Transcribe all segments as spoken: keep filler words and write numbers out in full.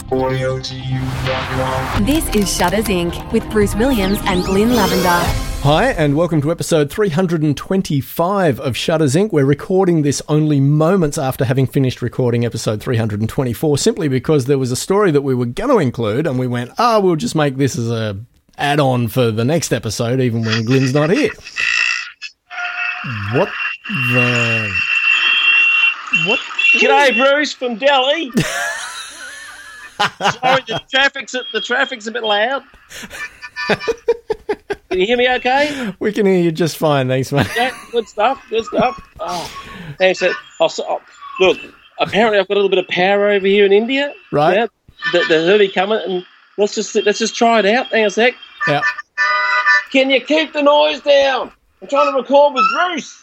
Audio to you dot com. This is Shutters Incorporated with Bruce Williams and Glyn Lavender. Hi, and welcome to episode three hundred twenty-five of Shutters Incorporated. We're recording this only moments after having finished recording episode three hundred twenty-four, simply because there was a story that we were going to include, and we went, ah, oh, we'll just make this as a add-on for the next episode, even when Glyn's not here. What the... What? G'day, Bruce from Delhi. Sorry, the traffic's the traffic's a bit loud. Can you hear me okay? We can hear you just fine, thanks, mate. Yeah, good stuff, good stuff. Oh, thanks. I'll, oh, look, apparently I've got a little bit of power over here in India. Right. Yeah, they, they heard me coming, and let's just let's just try it out. Hang on a sec. Yeah. Can you keep the noise down? I'm trying to record with Bruce.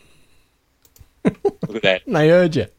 Look at that. And they heard you.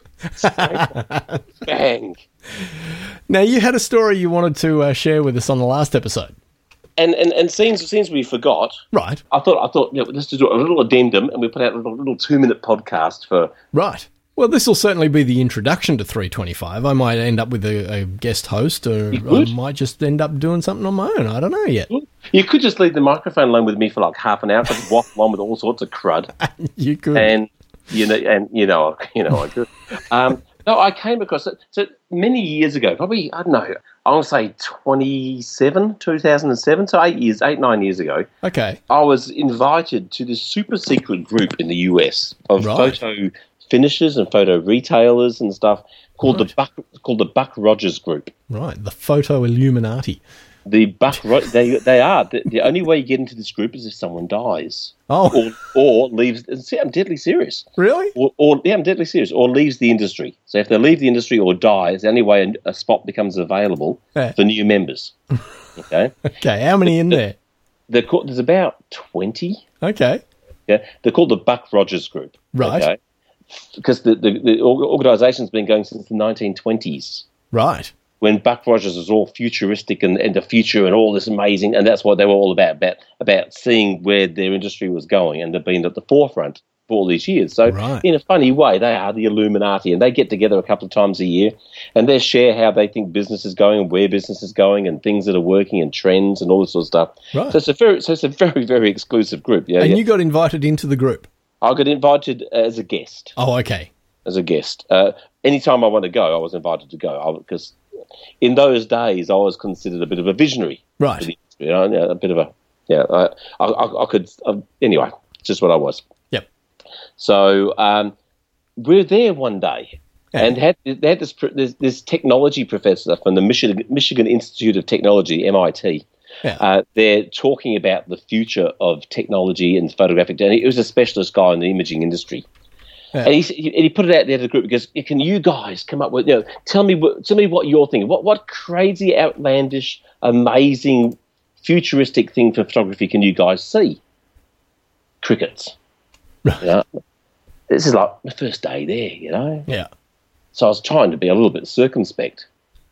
Bang. Now, you had a story you wanted to uh, share with us on the last episode. And and and seems seems we forgot. Right. I thought I thought you know, let's just do a little addendum, and we put out a little, little two minute podcast for. Right. Well, this will certainly be the introduction to three twenty-five. I might end up with a, a guest host, or I might just end up doing something on my own. I don't know yet. You could just leave the microphone alone with me for like half an hour, just waffle on with all sorts of crud. You could. And you know, and you know, you know, I could. Um, no, I came across it so many years ago. Probably I don't know. I want to say twenty-seven, two thousand seven, so eight years, eight nine years ago. Okay. I was invited to this super secret group in the U S of Right. photo finishers and photo retailers and stuff called Right. the Buck called the Buck Rogers Group. Right. The Photo Illuminati. The Buck Ro- they they are the, the only way you get into this group is if someone dies. Oh. Or or leaves. See, I'm deadly serious. Really? Or, or yeah, I'm deadly serious. Or leaves the industry. So if they leave the industry or die, it's the only way a, a spot becomes available Yeah. for new members. Okay. Okay. How many in there? They're called, there's about twenty. Okay. Yeah. They're called the Buck Rogers Group. Right. Okay? Because the, the, the organisation's been going since the nineteen twenties, Right. when Buck Rogers was all futuristic and, and the future and all this amazing, and that's what they were all about, about, about seeing where their industry was going, and they've been at the forefront for all these years. So Right. in a funny way, they are the Illuminati, and they get together a couple of times a year, and they share how they think business is going and where business is going and things that are working and trends and all this sort of stuff. Right. So it's a very, so it's a very, very exclusive group. Yeah, And yeah. you got invited into the group? I got invited as a guest. Oh, okay. as a guest. Uh, anytime I want to go, I was invited to go because in those days I was considered a bit of a visionary. Right. For the industry, you know, yeah, a bit of a yeah. I I, I could uh, anyway. It's just what I was. Yep. So um, we're there one day. Yeah. And had they had this, this this technology professor from the Michigan Michigan Institute of Technology, M I T. Yeah. Uh, they're talking about the future of technology and photographic. And he was a specialist guy in the imaging industry. Yeah. And, he, and he put it out there to the group because can you guys come up with, you know, tell me what, tell me what you're thinking. What what crazy, outlandish, amazing, futuristic thing for photography can you guys see? Crickets. Right. You know? This is like my first day there, you know. Yeah. So I was trying to be a little bit circumspect.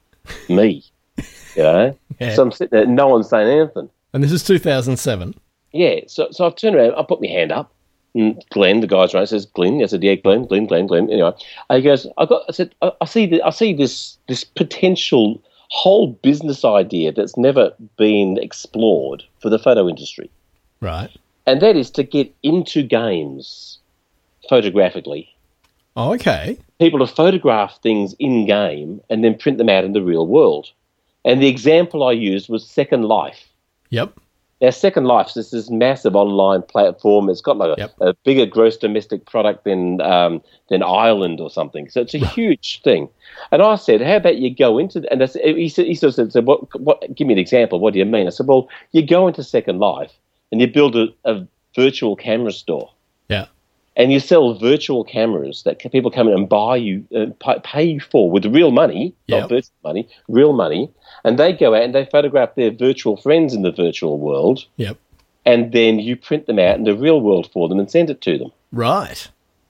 Me, you know. Yeah. So I'm sitting there, no one's saying anything. And this is two thousand seven. Yeah, so so I've turned around, I put my hand up, and Glenn, the guy's right, says, Glenn, I said, yeah, Glenn, Glenn, Glenn, Glenn. Anyway, he goes, I got, I said, I, I see, the, I see this this potential whole business idea that's never been explored for the photo industry, Right. and that is to get into games photographically. Oh, okay. People to photograph things in game and then print them out in the real world. And the example I used was Second Life. Yep. Now, Second Life is this massive online platform. It's got like a, Yep. a bigger gross domestic product than um, than Ireland or something. So it's a huge thing. And I said, "How about you go into?" The, and that's, he said, "He sort of said, what, what, give me an example. What do you mean?" I said, "Well, you go into Second Life and you build a, a virtual camera store, Yeah. and you sell virtual cameras that ca- people come in and buy you, uh, pay, pay you for with real money, Yep. not virtual money, real money." And they go out and they photograph their virtual friends in the virtual world, Yep. and then you print them out in the real world for them and send it to them. Right.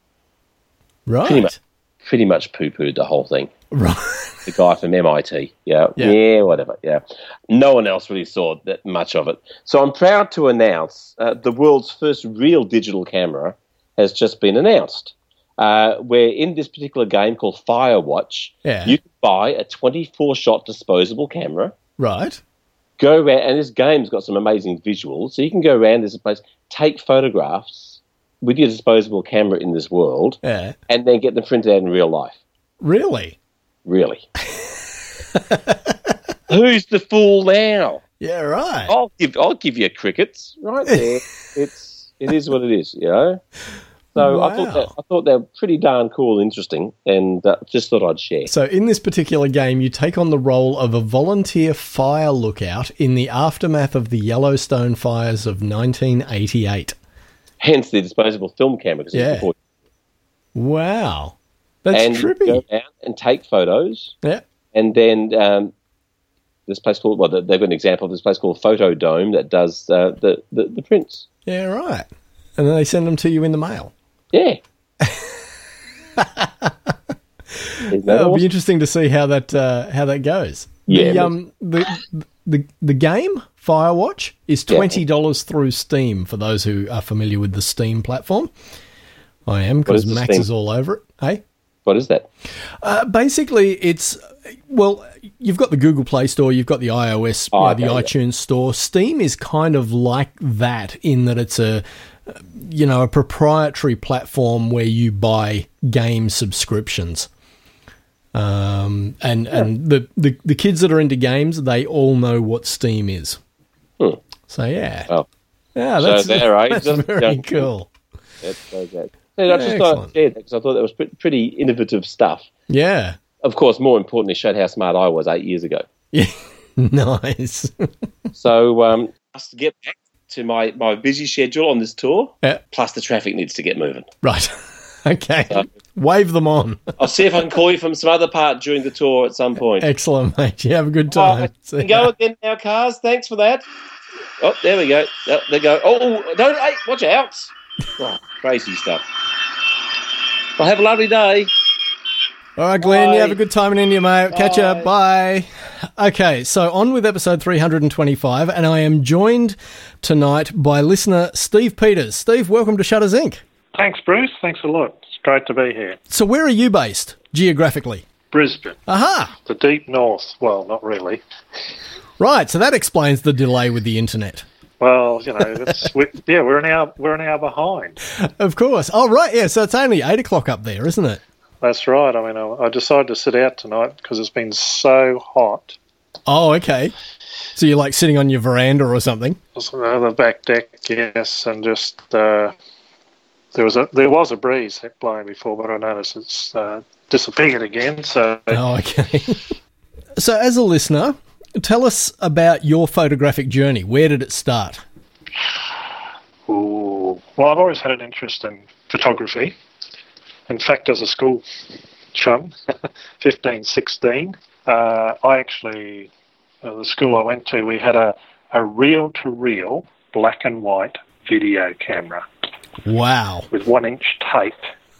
Right. Pretty much, pretty much poo-pooed the whole thing. Right. The guy from M I T, yeah, Yeah. yeah, whatever, yeah. No one else really saw that much of it. So I'm proud to announce uh, the world's first real digital camera has just been announced. uh, where in this particular game called Firewatch, Yeah. you can buy a twenty-four shot disposable camera, Right. go around, and this game's got some amazing visuals, so you can go around this place, take photographs with your disposable camera in this world, Yeah. and then get them printed out in real life. Really? Really. Who's the fool now? Yeah, right. I'll give I'll give you crickets right there. It's it is what it is, you know. So I thought Wow. that I thought they were pretty darn cool, interesting, and uh, just thought I'd share. So in this particular game, you take on the role of a volunteer fire lookout in the aftermath of the Yellowstone fires of nineteen eighty-eight. Hence the disposable film camera. 'Cause it's Yeah. before- Wow. That's and trippy. go out and take photos, Yeah. and then um, this place called well, they've got an example of this place called Photo Dome that does uh, the, the the prints. Yeah, right. And then they send them to you in the mail. Yeah. Isn't that It'll be awesome? interesting to see how that uh, how that goes. Yeah, The, but- um, the, the the game Firewatch is twenty dollars through Steam for those who are familiar with the Steam platform. I am because is the Max Steam? is all over it. Hey, What is that? uh, basically it's well, you've got the Google Play Store, you've got the iOS, Oh, you know, okay, the yeah. iTunes Store. Steam is kind of like that in that it's a you know a proprietary platform where you buy game subscriptions. Um, and and the, the, the kids that are into games, they all know what Steam is. Hmm. So, yeah. Oh, yeah, so that's, there, right? that's Just- very just- cool. that's so good. So I just thought Excellent. I'd share that because I thought that was pre- pretty innovative stuff. Yeah. Of course, more importantly, showed how smart I was eight years ago. Yeah. Nice. So, um, just to get back to my, my busy schedule on this tour, Yeah. plus the traffic needs to get moving. Right. Okay. Wave them on. I'll see if I can call you from some other part during the tour at some point. Excellent, mate. You have a good Oh, time. we can go again now, cars. Thanks for that. Oh, there we go. Oh, there go. Oh, don't, hey, watch out. Oh, crazy stuff. Well, have a lovely day. All right, Glenn, Bye. you have a good time in India, mate. Catch Bye. up. Bye. Okay, so on with episode three hundred twenty-five, and I am joined tonight by listener Steve Peters. Steve, welcome to Shutters Incorporated. Thanks, Bruce. Thanks a lot. It's great to be here. So where are you based, geographically? Brisbane, Aha! the deep north. Well, not really. Right, so that explains the delay with the internet. Well, you know, it's, we, yeah, we're an hour we're an hour behind. Of course. Oh, right, yeah, so it's only eight o'clock up there, isn't it? That's right. I mean, I, I decided to sit out tonight because it's been so hot. Oh, okay. So you're like sitting on your veranda or something? So, uh, the back deck, yes, and just uh, there was a there was a breeze blowing before, but I noticed it's uh, disappeared again. So Oh, okay. So as a listener, tell us about your photographic journey. Where did it start? Ooh. Well, I've always had an interest in photography. In fact, as a school chum, fifteen, sixteen, uh, I actually, uh, the school I went to, we had a, a reel-to-reel black and white video camera Wow. with one-inch tape.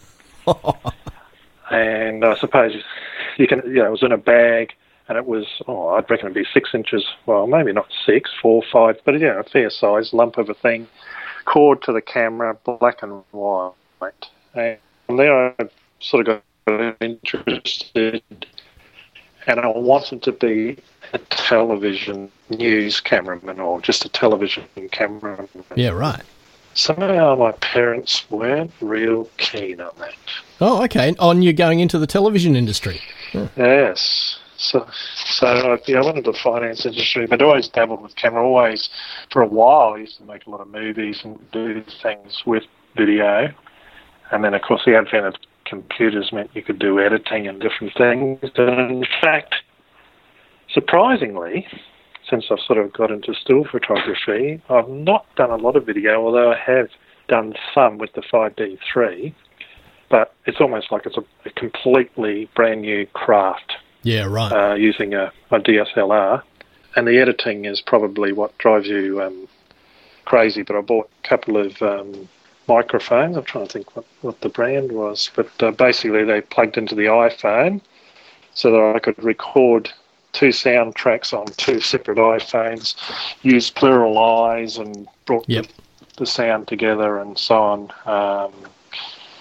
And I suppose you can, you know, it was in a bag, and it was, oh, I'd reckon it'd be six inches, well, maybe not six, four, five, but, yeah, a fair size lump of a thing, cord to the camera, black and white. And from there I sort of got interested, and I wanted to be a television news cameraman or just a television cameraman. Yeah, right. Somehow my parents weren't real keen on that. Oh, okay. On you going into the television industry. Yes. So, so I, yeah, I went into the finance industry, but always dabbled with camera. Always, for a while, I used to make a lot of movies and do things with video. And then, of course, the advent of computers meant you could do editing and different things. And in fact, surprisingly, since I've sort of got into still photography, I've not done a lot of video, although I have done some with the five D three. But it's almost like it's a, a completely brand new craft. Yeah, right. Uh, using a, a D S L R, and the editing is probably what drives you um, crazy. But I bought a couple of um, microphones. I'm trying to think what, what the brand was, but uh, basically they plugged into the iPhone so that I could record two sound tracks on two separate iPhones, use plural eyes, and brought Yep. the, the sound together and so on. Um,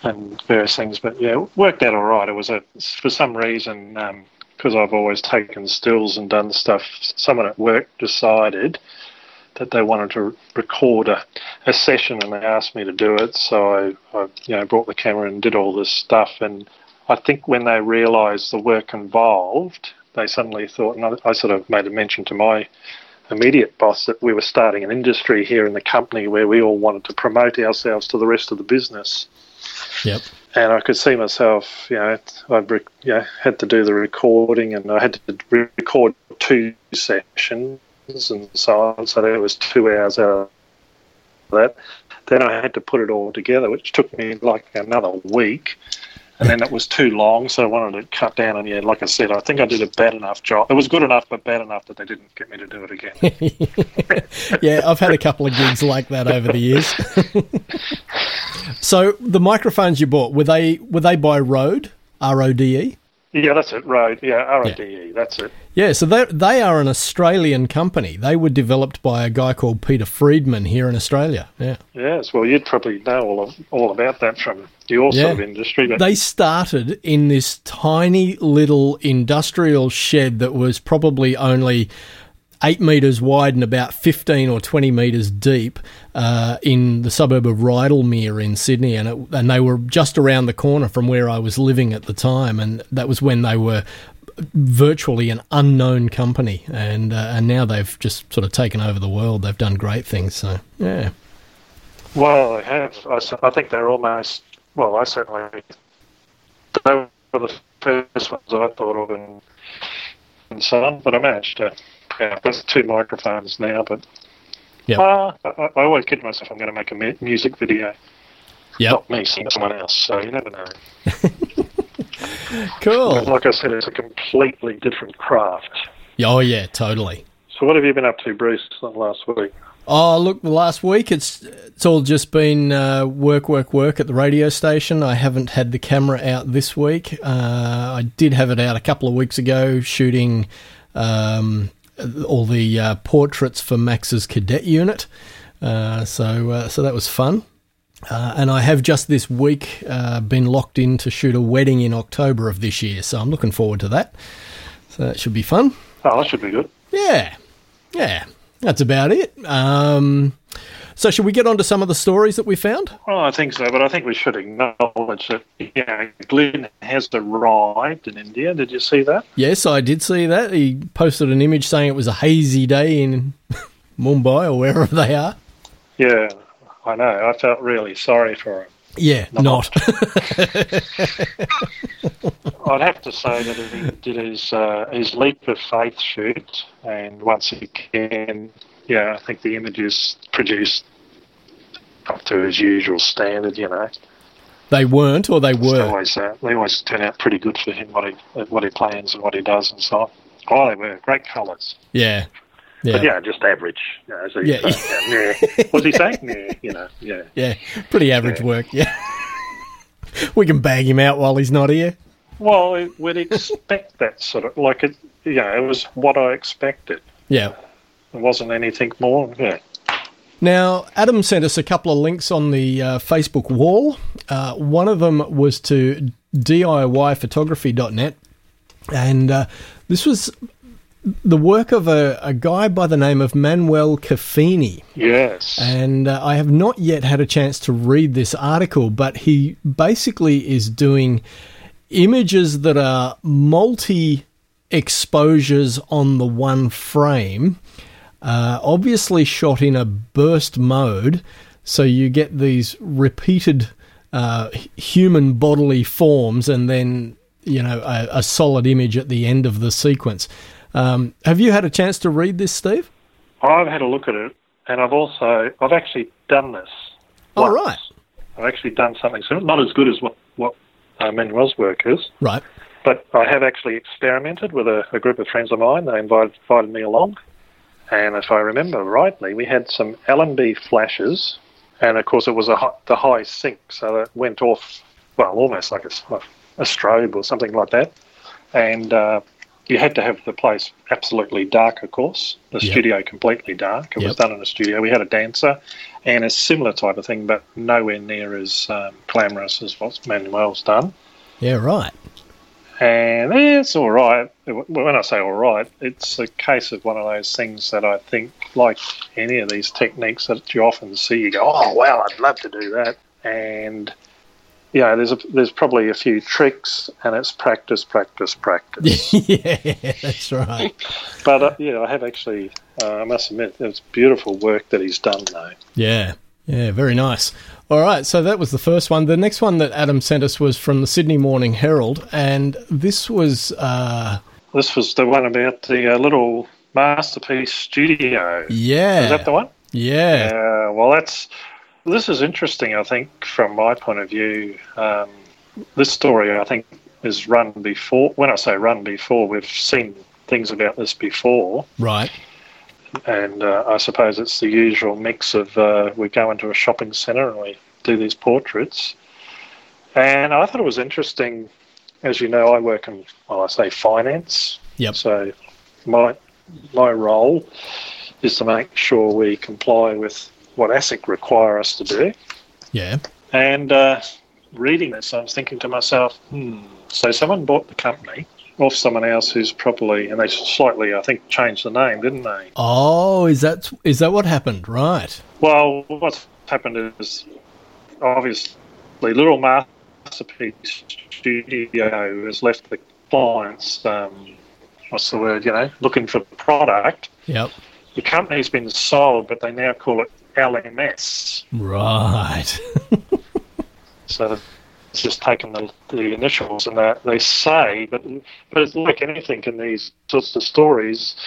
and various things. But yeah, it worked out all right. It was a for some reason because um, I've always taken stills and done stuff. Someone at work decided that they wanted to record a, a session, and they asked me to do it. So I, I, you know, brought the camera and did all this stuff. And I think when they realised the work involved, they suddenly thought, and I, I sort of made a mention to my immediate boss that we were starting an industry here in the company where we all wanted to promote ourselves to the rest of the business. Yep. And I could see myself, you know, I you know, had to do the recording, and I had to record two sessions and so on, so there was two hours out of that. Then I had to put it all together, which took me like another week, and then it was too long, so I wanted to cut down. And yeah, like I said, I think I did a bad enough job. It was good enough, but bad enough that they didn't get me to do it again. Yeah, I've had a couple of gigs like that over the years. So the microphones you bought, were they were they by Rode, R O D E? Yeah, that's it, Rode. Yeah, R O D E, yeah. That's it. Yeah, so they they are an Australian company. They were developed by a guy called Peter Friedman here in Australia. Yeah. Yes, well, you'd probably know all of, all about that from your yeah. sort of industry. But they started in this tiny little industrial shed that was probably only eight metres wide and about fifteen or twenty metres deep uh, in the suburb of Rydalmere in Sydney, and it, and they were just around the corner from where I was living at the time, and that was when they were virtually an unknown company, and uh, and now they've just sort of taken over the world. They've done great things, so yeah. Well, they have. I, I think they're almost, well, I certainly, they were the first ones I thought of in, in Sun, but I managed to, yeah, I've got two microphones now, but yep. uh, I, I always kid myself I'm going to make a mu- music video. Yep. Not me, someone else, so you never know. Cool. Like I said, it's a completely different craft. Oh, yeah, totally. So what have you been up to, Bruce, last week? Oh, look, the last week it's it's all just been uh, work, work, work at the radio station. I haven't had the camera out this week. Uh, I did have it out a couple of weeks ago shooting um, all the uh, portraits for Max's cadet unit. Uh, so uh, so that was fun. Uh, and I have just this week uh, been locked in to shoot a wedding in October of this year. So I'm looking forward to that. So that should be fun. Oh, that should be good. Yeah. Yeah. That's about it. Um, so should we get on to some of the stories that we found? Well, I think so, but I think we should acknowledge that, yeah, Glenn has arrived in India. Did you see that? Yes, I did see that. He posted an image saying it was a hazy day in Mumbai or wherever they are. Yeah, I know. I felt really sorry for him. Yeah, not. not. I'd have to say that he did his uh, his leap of faith shoot, and once again, yeah, I think the images produced up to his usual standard. You know, they weren't, or they were. They always uh, they always turn out pretty good for him. What he what he plans and what he does and so on. Oh, they were great colours. Yeah. Yeah. But yeah, just average. You know, so yeah. Saying, yeah, yeah. What's he saying? Yeah, you know, yeah. Yeah, pretty average yeah. work, yeah. We can bag him out while he's not here. Well, we'd expect that sort of, like, it, yeah, it was what I expected. Yeah. It wasn't anything more, yeah. Now, Adam sent us a couple of links on the uh, Facebook wall. Uh, one of them was to D I Y photography dot net, and uh, this was the work of a, a guy by the name of Manuel Caffini. Yes. And uh, I have not yet had a chance to read this article, but he basically is doing images that are multi-exposures on the one frame, uh, obviously shot in a burst mode, so you get these repeated uh, human bodily forms and then, you know, a, a solid image at the end of the sequence. Um, have you had a chance to read this, Steve? I've had a look at it, and I've also, I've actually done this. Oh, right. I've actually done something similar, not as good as what, what uh, Manuel's work is. Right. But I have actually experimented with a, a group of friends of mine. They invited, invited me along, and if I remember rightly, we had some Allenby flashes, and of course it was a high, the high sync, so it went off, well, almost like a, a strobe or something like that. And uh, you had to have the place absolutely dark, of course. The Yep. studio completely dark. It Yep. was done in a studio. We had a dancer and a similar type of thing, but nowhere near as um, glamorous as what Manuel's done. Yeah, right. And yeah, it's all right. When I say all right, it's a case of one of those things that I think, like any of these techniques that you often see, you go, oh, wow, I'd love to do that. And, yeah, there's a, there's probably a few tricks, and it's practice, practice, practice. Yeah, that's right. But, uh, yeah, I have actually, uh, I must admit, it's beautiful work that he's done, though. Yeah, yeah, very nice. All right, so that was the first one. The next one that Adam sent us was from the Sydney Morning Herald, and this was... Uh, This was the one about the uh, little Masterpiece studio. yeah. Is that the one? Yeah. Yeah, well, that's... This is interesting, I think, from my point of view. Um, this story, I think, is run before. When I say run before, we've seen things about this before. Right. And uh, I suppose it's the usual mix of uh, we go into a shopping centre and we do these portraits. And I thought it was interesting. As you know, I work in, well, I say finance. Yep. So my my role is to make sure we comply with what ASIC require us to do. Yeah. And uh, reading this, I was thinking to myself, hmm, so someone bought the company off someone else who's probably, and they slightly, I think, changed the name, didn't they? Oh, is that is that what happened? Right. Well, what's happened is, obviously, Little Masterpiece Studio has left the clients, um, what's the word, you know, looking for the product. Yep. The company's been sold, but they now call it L M S. Right. So it's just taken the, the initials, and that they say, but but it's like anything in these sorts of stories,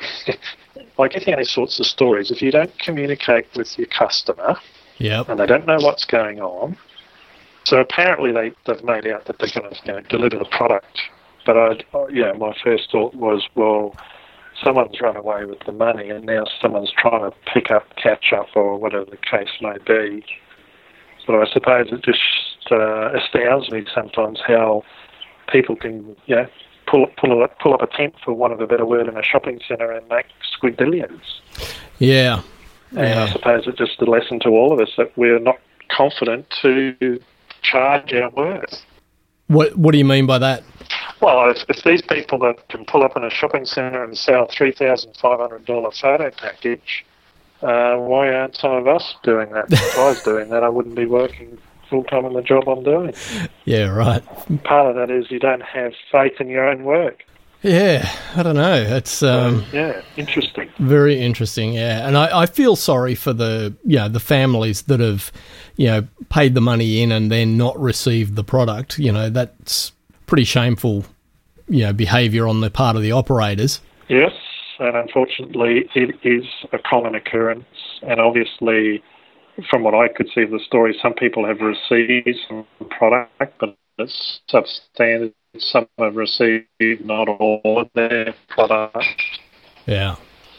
like anything in these sorts of stories, if you don't communicate with your customer Yep. and they don't know what's going on, so apparently they, they've made out that they're going to, you know, deliver the product. But I, yeah, my first thought was, well, someone's run away with the money and now someone's trying to pick up, catch up, or whatever the case may be. But I suppose it just uh, astounds me sometimes how people can, you know, pull pull pull up a tent, for want of a better word, in a shopping centre and make squidillions. Yeah. And Yeah. I suppose it's just a lesson to all of us that we're not confident to charge our worth. What What do you mean by that? Well, if, if these people that can pull up in a shopping centre and sell three thousand five hundred dollars photo package, uh, why aren't some of us doing that? If I was doing that, I wouldn't be working full-time in the job I'm doing. Yeah. Right. Part of that is you don't have faith in your own work. Yeah. I don't know. It's um. Yeah, interesting. Very interesting, yeah. And I, I feel sorry for the, you know, the families that have, you know, paid the money in and then not received the product. You know, that's pretty shameful, you know, behaviour on the part of the operators. Yes, and unfortunately it is a common occurrence. And obviously, from what I could see of the story, some people have received some product, but it's substandard. Some have received not all of their product. Yeah.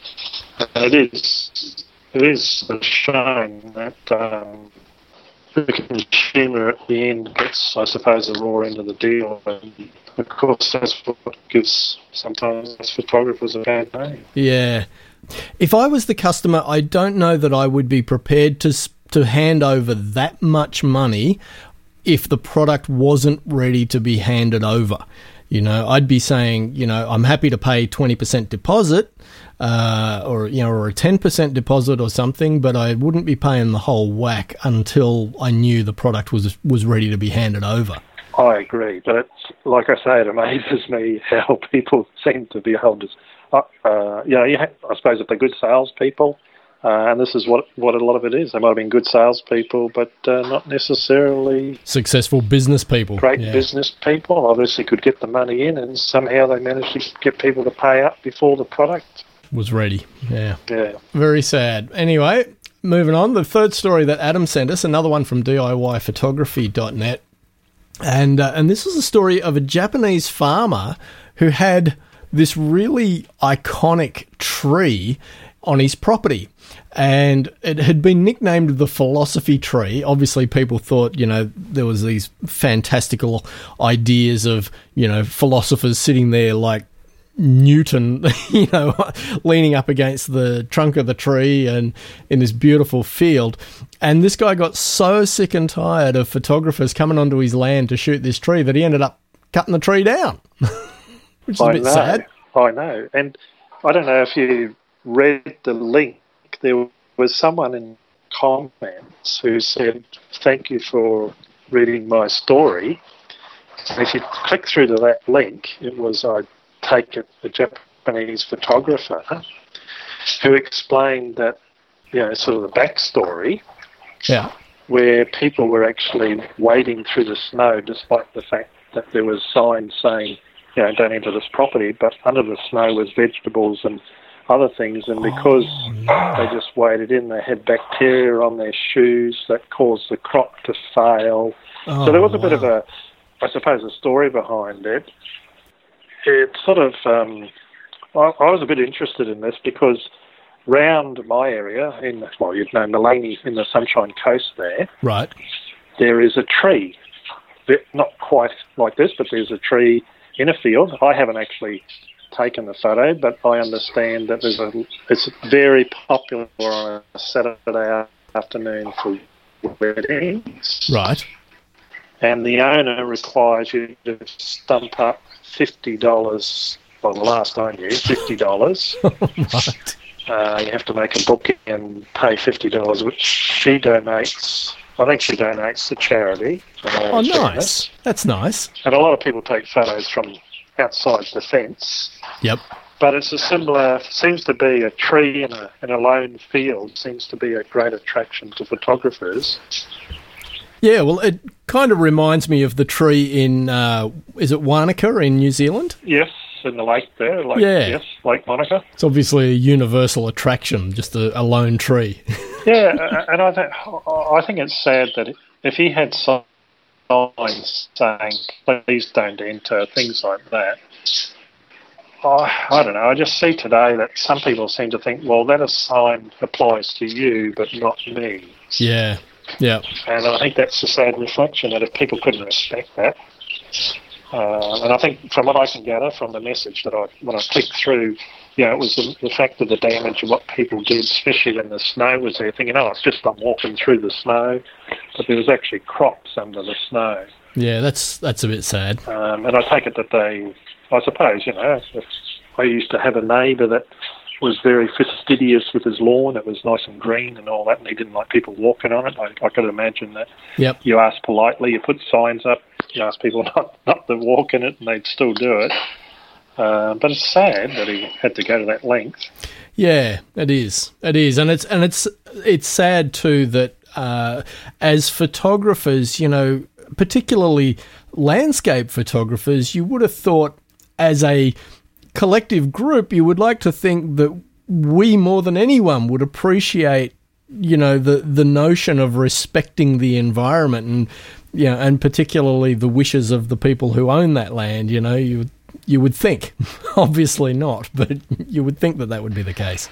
And it is it is a shame that um, the consumer at the end gets, I suppose, a raw end of the deal. And of course, that's what gives sometimes photographers a bad name. Yeah. If I was the customer, I don't know that I would be prepared to s- to hand over that much money if the product wasn't ready to be handed over. You know, I'd be saying, you know, I'm happy to pay twenty percent deposit, uh, or, you know, or a ten percent deposit or something, but I wouldn't be paying the whole whack until I knew the product was was ready to be handed over. I agree, but it's, like I say, it amazes me how people seem to be able to, uh, uh, you know, you have, I suppose if they're good salespeople, uh, and this is what what a lot of it is, they might have been good salespeople, but uh, not necessarily Successful business people. great Yeah. business people. Obviously could get the money in, and somehow they managed to get people to pay up before the product. Was ready. Yeah. Yeah. Very sad. Anyway, moving on. The third story that Adam sent us, another one from D I Y photography dot net. And uh, and this was a story of a Japanese farmer who had this really iconic tree on his property. And it had been nicknamed the philosophy tree. Obviously, people thought, you know, there was these fantastical ideas of, you know, philosophers sitting there like, Newton, you know, leaning up against the trunk of the tree and in this beautiful field. And this guy got so sick and tired of photographers coming onto his land to shoot this tree that he ended up cutting the tree down, which is a I bit know, sad. I know. And I don't know if you read the link. There was someone in comments who said, "Thank you for reading my story." And if you click through to that link, it was, I take it, a Japanese photographer who explained that, you know, sort of the backstory, Yeah. where people were actually wading through the snow despite the fact that there was signs saying, you know, don't enter this property, but under the snow was vegetables and other things, and because Oh, no. they just waded in, they had bacteria on their shoes that caused the crop to fail. Oh, so there was a bit wow. of a, I suppose, a story behind it. It sort of, um, I, I was a bit interested in this because round my area, in, well, you'd know Malani in the Sunshine Coast there, Right. there is a tree, that- not quite like this, but there's a tree in a field. I haven't actually taken the photo, but I understand that there's a, it's very popular on a Saturday afternoon for weddings. Right. And the owner requires you to stump up fifty dollars, well, the last I knew, fifty dollars. Right. Uh, you have to make a booking and pay fifty dollars, which she donates. I think she donates to charity. Uh, Oh, fairness. nice. That's nice. And a lot of people take photos from outside the fence. Yep. But it's a similar, seems to be a tree in a, in a lone field, seems to be a great attraction to photographers. Yeah, well, it kind of reminds me of the tree in, uh, is it Wanaka in New Zealand? Yes, in the lake there, like, Yeah. yes, Lake Monica. It's obviously a universal attraction, just a, a lone tree. Yeah, a- and I think I think it's sad that if he had signs saying "please don't enter," things like that. I, I don't know. I just see today that some people seem to think, well, that sign applies to you, but not me. Yeah, yeah. And I think that's a sad reflection that if people couldn't respect that, uh, and I think from what I can gather from the message that I, when I clicked through, you know, it was the, the fact of the damage of what people did, especially when the snow was there, thinking, oh, it's just I'm walking through the snow, but there was actually crops under the snow. Yeah, that's that's a bit sad. Um, and I take it that they, I suppose, you know, if I used to have a neighbour that was very fastidious with his lawn. It was nice and green and all that, and he didn't like people walking on it. I, I could imagine that. Yep. You ask politely, you put signs up, you ask people not, not to walk in it, and they'd still do it. Uh, but it's sad that he had to go to that length. Yeah, it is. It is, and it's and it's it's sad too that uh, as photographers, you know, particularly landscape photographers, you would have thought as a collective group, you would like to think that we more than anyone would appreciate, you know, the the notion of respecting the environment and, you know, and particularly the wishes of the people who own that land. You know, you you would think, obviously not, but you would think that that would be the case.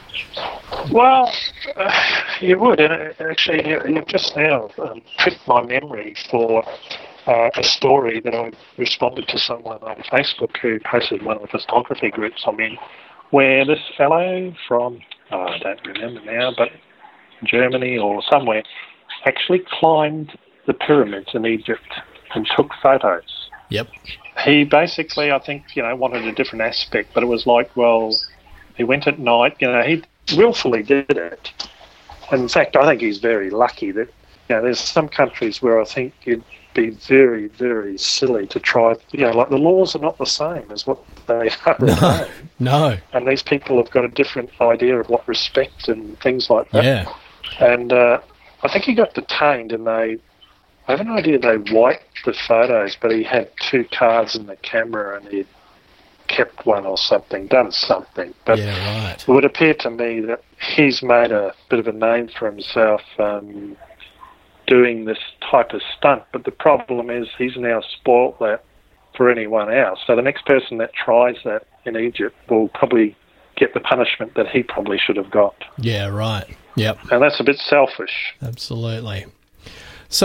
Well, uh, you would, and uh, actually, you, you've just now um, tricked my memory for uh, a story that I responded to someone on Facebook who posted one of the photography groups I'm in, where this fellow from, oh, I don't remember now, but Germany or somewhere, actually climbed the pyramids in Egypt and took photos. Yep. He basically, I think, you know, wanted a different aspect, but it was like, well, he went at night, you know, he willfully did it. And in fact, I think he's very lucky that, you know, there's some countries where I think you'd be very, very silly to try, you know, like the laws are not the same as what they are. No, no. And these people have got a different idea of what respect and things like that. Yeah. And uh, I think he got detained, and they, I have an idea they wiped the photos, but he had two cards in the camera and he kept one or something, done something. But Yeah, right. it would appear to me that he's made a bit of a name for himself um, doing this type of stunt. But the problem is he's now spoilt that for anyone else. So the next person that tries that in Egypt will probably get the punishment that he probably should have got. Yeah, right. Yep. And that's a bit selfish. Absolutely. So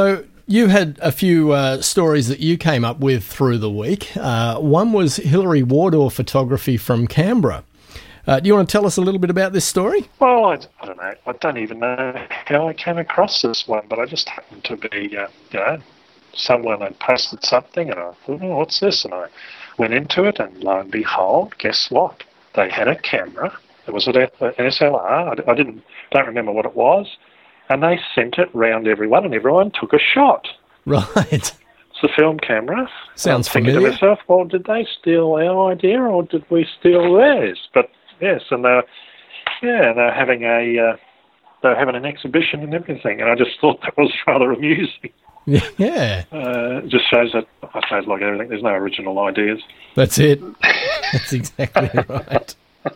you had a few uh, stories that you came up with through the week. Uh, one was Hilary Wardour photography from Canberra. Uh, do you want to tell us a little bit about this story? Well, I, I don't know. I don't even know how I came across this one, but I just happened to be, uh, you know, someone had posted something, and I thought, oh, what's this? And I went into it, and lo and behold, guess what? They had a camera. It was an S L R. I didn't, don't remember what it was. And they sent it round everyone, and everyone took a shot. Right. It's the film camera. Sounds I'm thinking familiar. to myself, well, did they steal our idea, or did we steal theirs? But yes, and they're, yeah, they're having a, uh, they're having an exhibition and everything, and I just thought that was rather amusing. Yeah. Uh, it just shows that, I suppose, like everything, there's no original ideas. That's it. That's exactly right.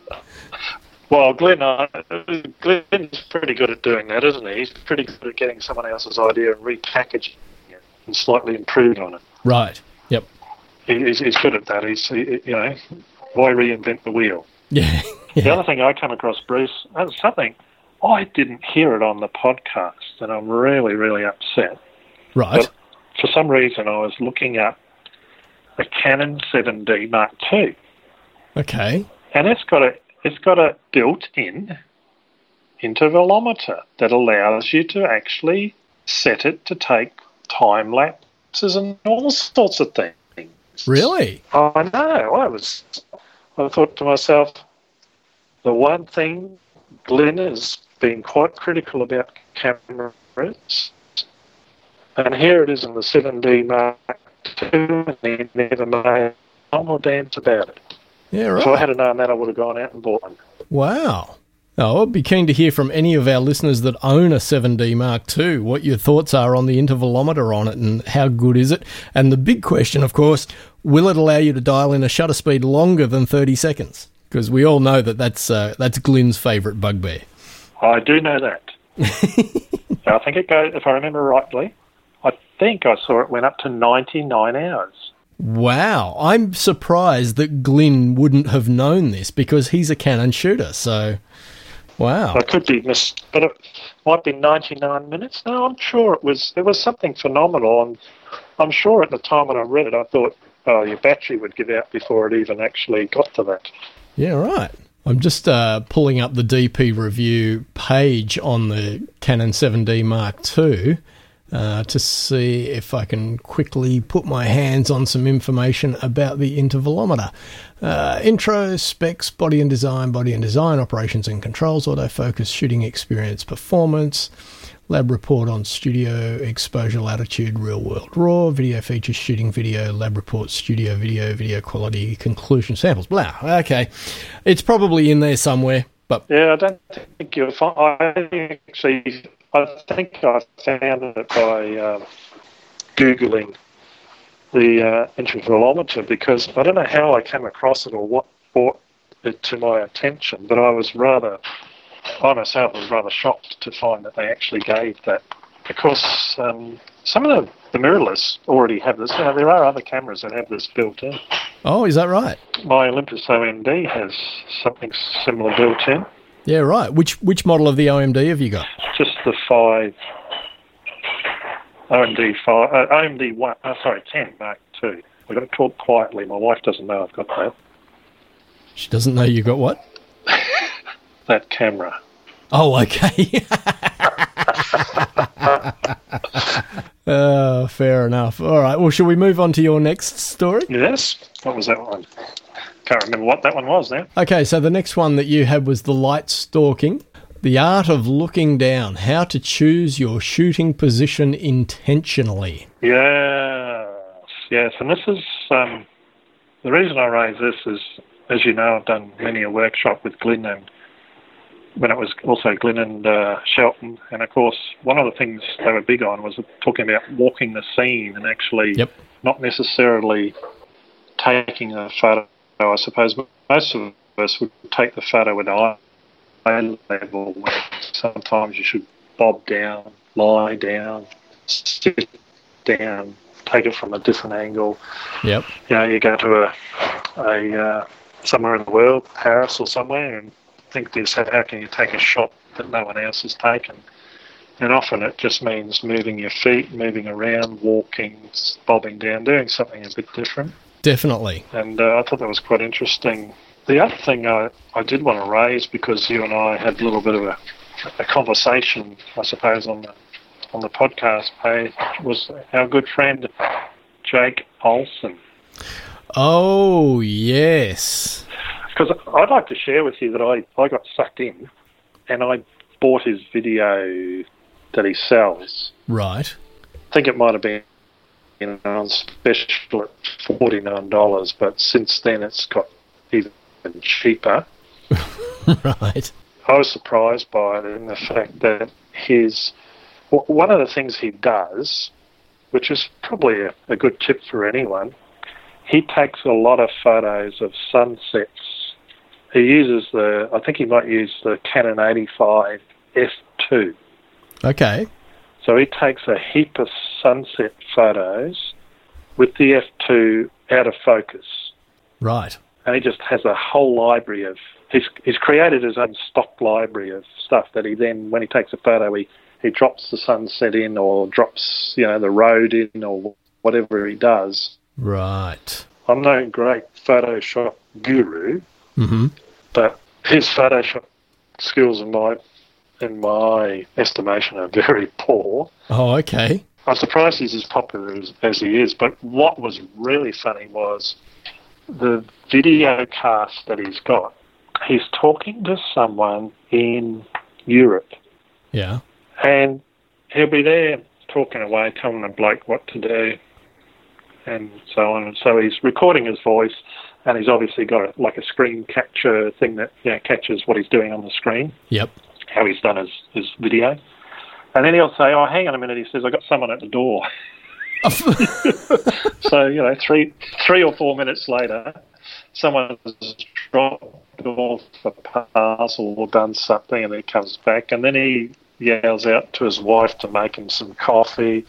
Well, Glenn, uh, Glenn's pretty good at doing that, isn't he? He's pretty good at getting someone else's idea and repackaging it and slightly improved on it. Right. Yep. He, he's, he's good at that. He's, he, you know, why reinvent the wheel? Yeah. The Yeah. other thing I come across, Bruce, that's something, I didn't hear it on the podcast, and I'm really, really upset. Right. But for some reason, I was looking up the Canon seven D Mark two, Okay. and it's got a it's got a built-in intervalometer that allows you to actually set it to take time lapses and all sorts of things. Really? I know. I was. I thought to myself, the one thing Glenn has been quite critical about cameras, and here it is in the seven D Mark two, and he never made one more dance about it. Yeah, If I right. had known that, I would have gone out and bought one. Wow. Oh, I'd be keen to hear from any of our listeners that own a seven D Mark two, what your thoughts are on the intervalometer on it and how good is it. And the big question, of course, will it allow you to dial in a shutter speed longer than thirty seconds? Because we all know that that's, uh, that's Glenn's favourite bugbear. I do know that. I think it goes, if I remember rightly, I think I saw it went up to ninety-nine hours. Wow. I'm surprised that Glenn wouldn't have known this because he's a Canon shooter. So, wow. I could be missed, but it might be ninety-nine minutes. No, I'm sure it was. It was something phenomenal, and I'm sure at the time when I read it, I thought, oh, your battery would give out before it even actually got to that. Yeah, right. I'm just uh, pulling up the D P review page on the Canon seven D Mark two uh, to see if I can quickly put my hands on some information about the intervalometer. Uh, intro, specs, body and design, body and design, operations and controls, autofocus, shooting experience, performance, lab report on studio, exposure, latitude, real world raw, video features, shooting video, lab report, studio video, video quality, conclusion, samples, blah. Okay. It's probably in there somewhere, but... Yeah, I don't think you'll find. I actually, I think I found it by um, Googling the uh, intervalometer, because I don't know how I came across it or what brought it to my attention, but I was rather... I myself was rather shocked to find that they actually gave that. Of course, um, some of the, the mirrorless already have this. You know, there are other cameras that have this built in. Oh, is that right? My Olympus O M D has something similar built in. Yeah, right. Which which model of the O M D have you got? Just the five, O M D five, uh, O M D one, uh, sorry, ten Mark two. I've got to talk quietly. My wife doesn't know I've got that. She doesn't know you got what? That camera. Oh, okay. uh, fair enough. All right. Well, shall we move on to your next story? Yes. What was that one? Can't remember what that one was now. Okay, so the next one that you had was the light stalking, the art of looking down, how to choose your shooting position intentionally. Yes, yes. And this is, um, the reason I raise this is, as you know, I've done many a workshop with Glenn, and when it was also Glenn and uh, Shelton. And, of course, one of the things they were big on was talking about walking the scene and actually Yep. not necessarily taking a photo. I suppose most of us would take the photo at eye level, when sometimes you should bob down, lie down, sit down, take it from a different angle. Yep. You know, you go to a, a uh, somewhere in the world, Paris or somewhere, and think to yourself, how can you take a shot that no one else has taken? And often it just means moving your feet, moving around, walking, bobbing down, doing something a bit different. Definitely. And uh, I thought that was quite interesting. The other thing I, I did want to raise, because you and I had a little bit of a, a conversation, I suppose, on the on the podcast page, was our good friend Jake Olsen. Oh, yes. Because I'd like to share with you that I, I got sucked in and I bought his video that he sells. Right. I think it might have been you know, on special at forty-nine dollars, but since then it's got even cheaper. Right. I was surprised by it in the fact that his... One of the things he does, which is probably a, a good tip for anyone, he takes a lot of photos of sunsets. He uses the, I think he might use the Canon eighty-five F two. Okay. So he takes a heap of sunset photos with the F two out of focus. Right. And he just has a whole library of, he's, he's created his own stock library of stuff that he then, when he takes a photo, he He drops the sunset in or drops, you know, the road in or whatever he does. Right. I'm no great Photoshop guru, Mm-hmm. but his Photoshop skills, in my in my estimation, are very poor. Oh, okay. I'm surprised he's as popular as, as he is, but what was really funny was the video cast that he's got. He's talking to someone in Europe. Yeah. And he'll be there talking away, telling the bloke what to do, and so on. And so he's recording his voice, and he's obviously got a, like a screen capture thing that you know, captures what he's doing on the screen. Yep. How he's done his, his video. And then he'll say, oh, hang on a minute, he says, I've got someone at the door. So, you know, three three or four minutes later, someone's dropped off a parcel or done something, and then he comes back, and then he yells out to his wife to make him some coffee,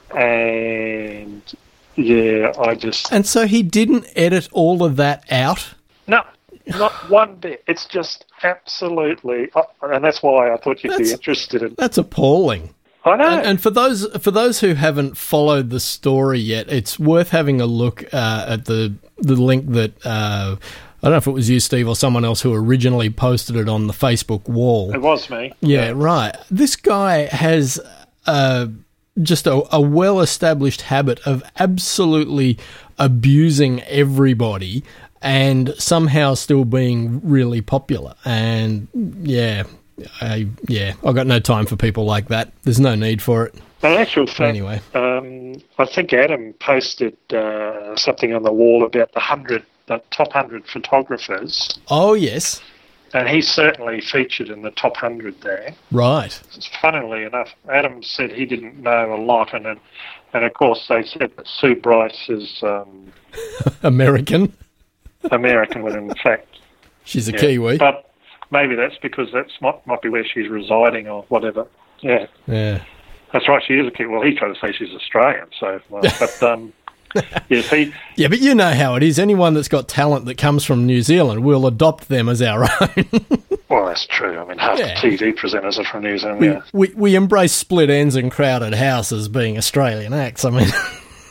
and yeah, I just... And so he didn't edit all of that out? No, not one bit. It's just absolutely... And that's why I thought you'd That's- be interested in... That's appalling. I know. And, and for those for those who haven't followed the story yet, it's worth having a look uh, at the the link that uh, I don't know if it was you, Steve, or someone else who originally posted it on the Facebook wall. It was me. Yeah, yeah. Right. This guy has uh, just a, a well-established habit of absolutely abusing everybody and somehow still being really popular. And yeah. I, yeah, I've got no time for people like that. There's no need for it. In actual fact, Anyway. um, I think Adam posted uh, something on the wall about the hundred, the top hundred photographers, Oh, yes. and he's certainly featured in the top hundred there. Right. Funnily enough, Adam said he didn't know a lot, and and, and of course they said that Sue Bryce is um, American. American, when in fact She's a yeah. Kiwi. But maybe that's because that's might, might be where she's residing or whatever. Yeah. Yeah. That's right, she is a kid. Well, he tried to say she's Australian, so... Well, but, um, yes, he... Yeah, but you know how it is. Anyone that's got talent that comes from New Zealand, we'll adopt them as our own. Well, that's true. I mean, half Yeah. the T V presenters are from New Zealand, we, yeah. we, we embrace split ends and crowded houses being Australian acts. I mean...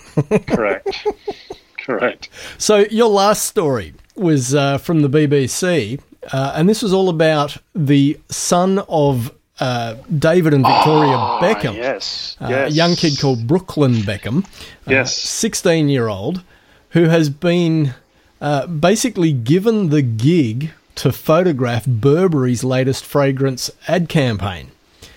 Correct. Correct. So your last story was uh, from the B B C, uh, and this was all about the son of uh, David and Victoria Oh, Beckham. yes, Uh, yes. A young kid called Brooklyn Beckham, Yes. sixteen-year-old, who has been uh, basically given the gig to photograph Burberry's latest fragrance ad campaign.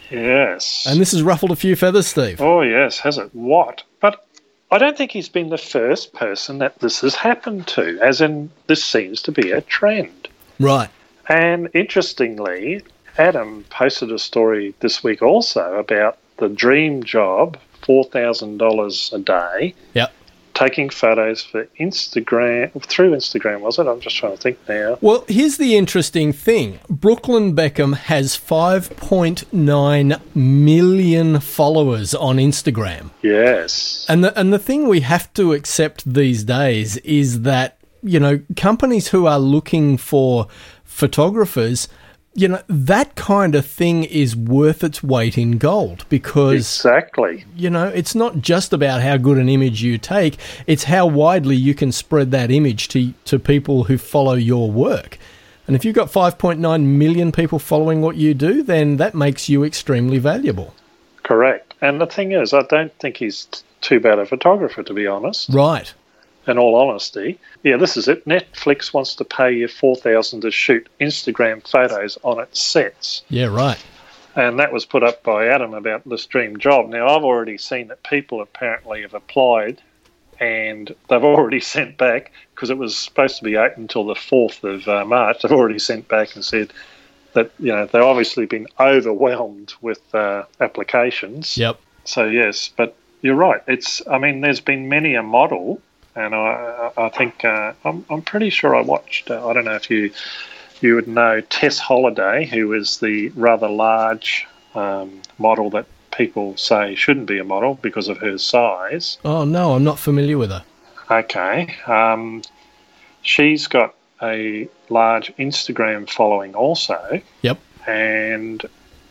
Yes. And this has ruffled a few feathers, Steve. Oh, yes, has it? What? But I don't think he's been the first person that this has happened to, as in this seems to be a trend. Right. And interestingly, Adam posted a story this week also about the dream job, four thousand dollars a day, Yep. taking photos for Instagram, through Instagram, was it? I'm just trying to think now. Well, here's the interesting thing. Brooklyn Beckham has five point nine million followers on Instagram. Yes. And the, and the thing we have to accept these days is that, you know, companies who are looking for photographers you know, that kind of thing is worth its weight in gold because, exactly. you know, it's not just about how good an image you take, it's how widely you can spread that image to to people who follow your work. And if you've got five point nine million people following what you do, then that makes you extremely valuable. Correct. And the thing is, I don't think he's t- too bad a photographer, to be honest. Right. In all honesty. Yeah, this is it. Netflix wants to pay you four thousand dollars to shoot Instagram photos on its sets. Yeah, right. And that was put up by Adam about this dream job. Now, I've already seen that people apparently have applied and they've already sent back, because it was supposed to be open until the fourth of uh, March. They've already sent back and said that, you know, they've obviously been overwhelmed with uh, applications. Yep. So, yes, but you're right. It's, I mean, there's been many a model, and I, I think, uh, I'm, I'm pretty sure I watched, uh, I don't know if you you would know Tess Holliday, who is the rather large um, model that people say shouldn't be a model because of her size. Oh, no, I'm not familiar with her. Okay. Um, she's got a large Instagram following also. Yep. And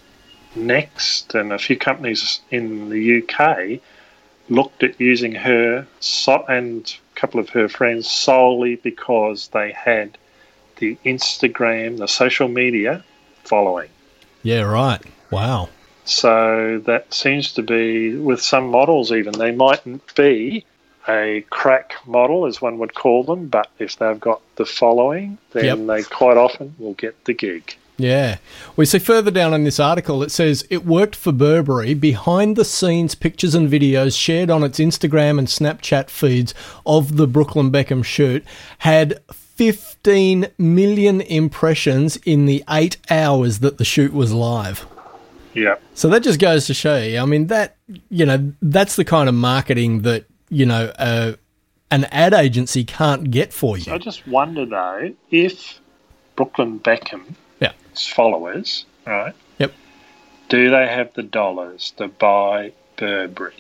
Next and a few companies in the U K looked at using her so- and a couple of her friends solely because they had the Instagram, the social media following. Yeah, right. Wow. So that seems to be, with some models even, they mightn't be a crack model, as one would call them, but if they've got the following, then Yep. they quite often will get the gig. Yeah. We see further down in this article, it says, it worked for Burberry. Behind-the-scenes pictures and videos shared on its Instagram and Snapchat feeds of the Brooklyn Beckham shoot had fifteen million impressions in the eight hours that the shoot was live. Yeah. So that just goes to show you, I mean, that, you know, that's the kind of marketing that, you know, uh, an ad agency can't get for you. I just wonder, though, if Brooklyn Beckham, Yeah. his followers, right, Yep. do they have the dollars to buy Burberry?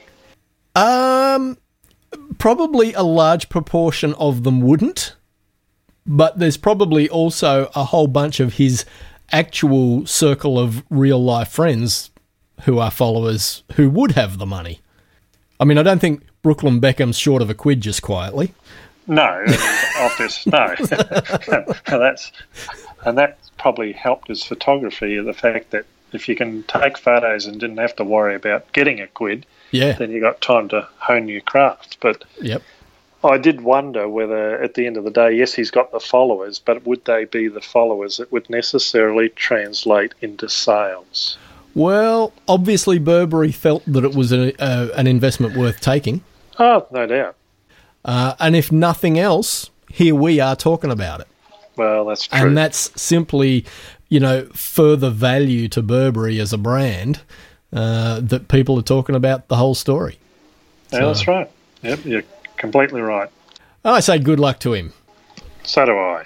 Um, probably a large proportion of them wouldn't, but there's probably also a whole bunch of his actual circle of real life friends who are followers who would have the money. I mean, I don't think Brooklyn Beckham's short of a quid just quietly. No, obvious, no. and that's and that probably helped his photography, the fact that if you can take photos and didn't have to worry about getting a quid, Yeah. then you got time to hone your craft. But Yep. I did wonder whether at the end of the day, yes, he's got the followers, but would they be the followers that would necessarily translate into sales? Well, obviously Burberry felt that it was a, uh, an investment worth taking. Oh, no doubt. Uh, and if nothing else, here we are talking about it. Well, that's true. And that's simply, you know, further value to Burberry as a brand uh, that people are talking about the whole story. Yeah, So- that's right. Yep, you're completely right. I say good luck to him. So do I.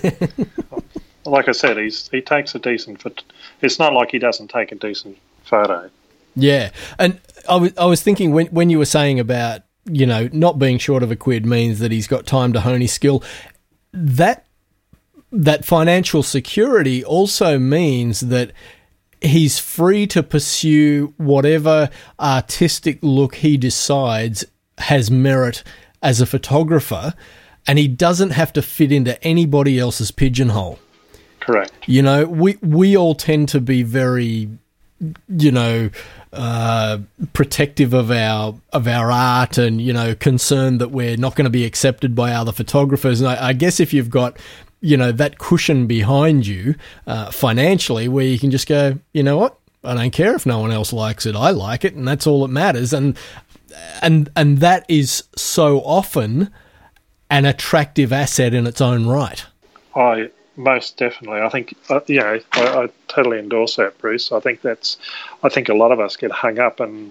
Like I said, he's he takes a decent photo. It's not like he doesn't take a decent photo. Yeah. And I was, I was thinking when, when you were saying about, you know, not being short of a quid means that he's got time to hone his skill, that that financial security also means that he's free to pursue whatever artistic look he decides has merit as a photographer, and he doesn't have to fit into anybody else's pigeonhole. Correct. You know, we we all tend to be very, you know, uh, protective of our of our art, and you know, concerned that we're not going to be accepted by other photographers. And I, I guess if you've got, you know, that cushion behind you uh, financially, where you can just go, you know what, I don't care if no one else likes it, I like it, and that's all that matters. And and and that is so often an attractive asset in its own right. I most definitely. I think, uh, you know, I, I totally endorse that, Bruce. I think that's, I think a lot of us get hung up, and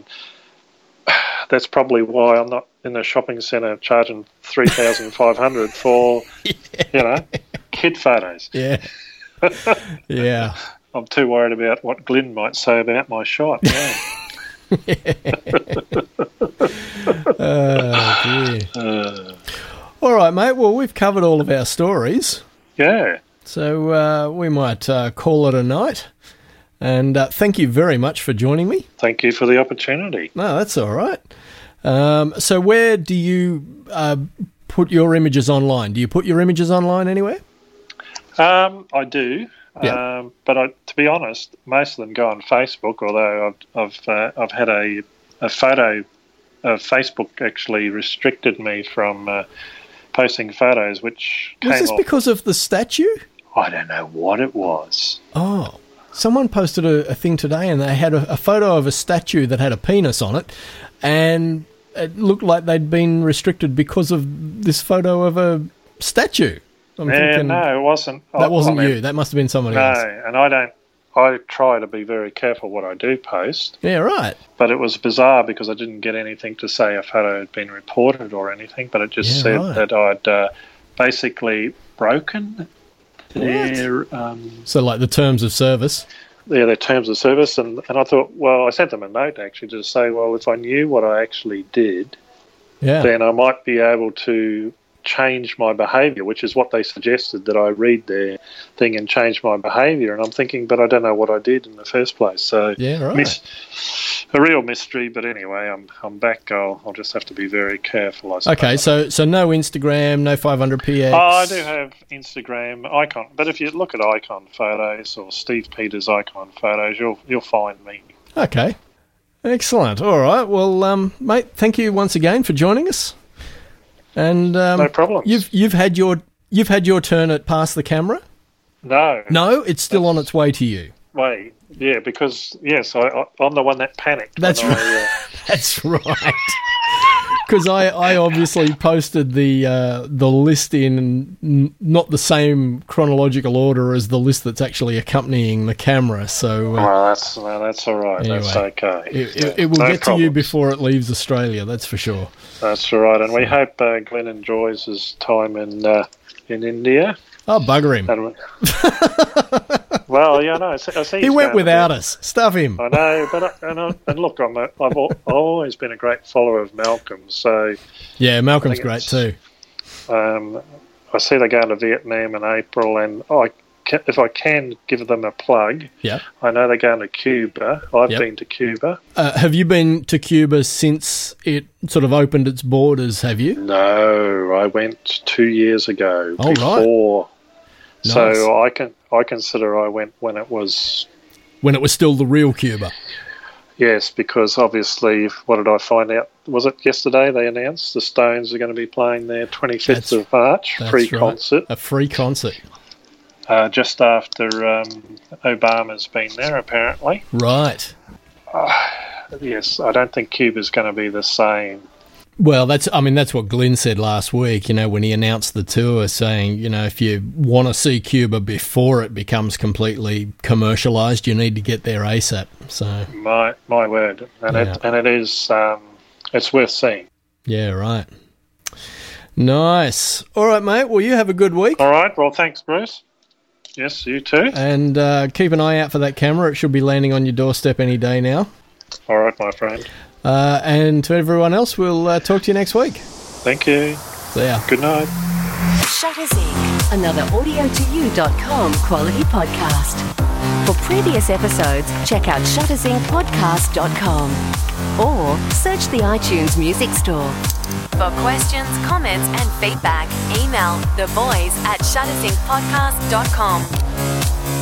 that's probably why I'm not in a shopping centre charging three thousand five hundred for, yeah. you know, kid photos. Yeah. Yeah. I'm too worried about what Glyn might say about my shot. Yeah. Oh, dear. uh, All right, mate. Well, we've covered all of our stories. yeah. So uh, we might uh, call it a night. And uh, thank you very much for joining me. Thank you for the opportunity. No, that's all right. Um, so where do you uh, put your images online? Do you put your images online anywhere? Um, I do. Yeah. Um, but I, to be honest, most of them go on Facebook, although I've I've, uh, I've had a, a photo of Facebook actually restricted me from uh, posting photos, which Was came this off. because of the statue? I don't know what it was. Oh, someone posted a, a thing today and they had a, a photo of a statue that had a penis on it, and it looked like they'd been restricted because of this photo of a statue. I'm Yeah, thinking, no, it wasn't. that wasn't I mean, you. That must have been somebody No, else. and I don't. I try to be very careful what I do post, Yeah, right. but it was bizarre because I didn't get anything to say a photo had been reported or anything, but it just Yeah, said right. that I'd uh, basically broken their um, So like the terms of service. yeah, their terms of service, and, and I thought, well, I sent them a note actually to say, well, if I knew what I actually did, Yeah. then I might be able to change my behaviour, which is what they suggested, that I read their thing and change my behaviour. And I'm thinking, but I don't know what I did in the first place. So Yeah, right. mis- a real mystery. But anyway, I'm I'm back. I'll, I'll just have to be very careful, I suppose. Okay, so so no Instagram, no five hundred P X. Oh, I do have Instagram icon, but if you look at icon photos or Steve Peters icon photos, you'll you'll find me. Okay. Excellent. All right. Well, um, mate, thank you once again for joining us. And um, No problems. You've you've had your you've had your turn at pass the camera. No, No, it's still on its way to you. wait, yeah, because yes, I, I I'm the one that panicked. That's when I, right. uh, That's right. Because I, I obviously posted the uh, the list in n- not the same chronological order as the list that's actually accompanying the camera. So uh, well, that's well, that's all right. That's Anyway, okay. it, Yeah, it, it will no get to you problems. before it leaves Australia. That's for sure. That's all right, and we hope uh, Glenn enjoys his time in uh, in India. Oh, bugger him. And, well, yeah, no, I see, I see He he's went going without to- us. Stuff him. I know, but I, and, I, and look, I'm a, I've, al- I've always been a great follower of Malcolm, so Yeah, Malcolm's I great think too. um, I see they're going to Vietnam in April, and I ca if I can give them a plug, Yeah. I know they're going to Cuba. I've Yep. been to Cuba. Uh, have you been to Cuba since it sort of opened its borders, have you? No, I went two years ago. Oh, right. before. Nice. So I can I consider I went when it was. When it was still the real Cuba. Yes, because obviously, what did I find out? Was it yesterday they announced the Stones are going to be playing their twenty-fifth That's- of March That's free right. concert, A free concert. uh, just after um, Obama's been there, apparently. Right. Yes, I don't think Cuba's going to be the same. Well, that's, I mean, that's what Glenn said last week, you know, when he announced the tour, saying, you know, if you want to see Cuba before it becomes completely commercialised, you need to get there ASAP. So, My my word, and Yeah. it and it is um, it's worth seeing. yeah, right. Nice. All right, mate. Well, you have a good week. All right, well, thanks, Bruce. Yes, you too. And uh, keep an eye out for that camera. It should be landing on your doorstep any day now. All right, my friend. Uh, and to everyone else, we'll uh, talk to you next week. Thank you. See ya. Good night. Shutters Incorporated, another audio to you dot com quality podcast. For previous episodes, check out shutters inc podcast dot com or search the iTunes Music Store. For questions, comments, and feedback, email the boys at shutters inc podcast dot com.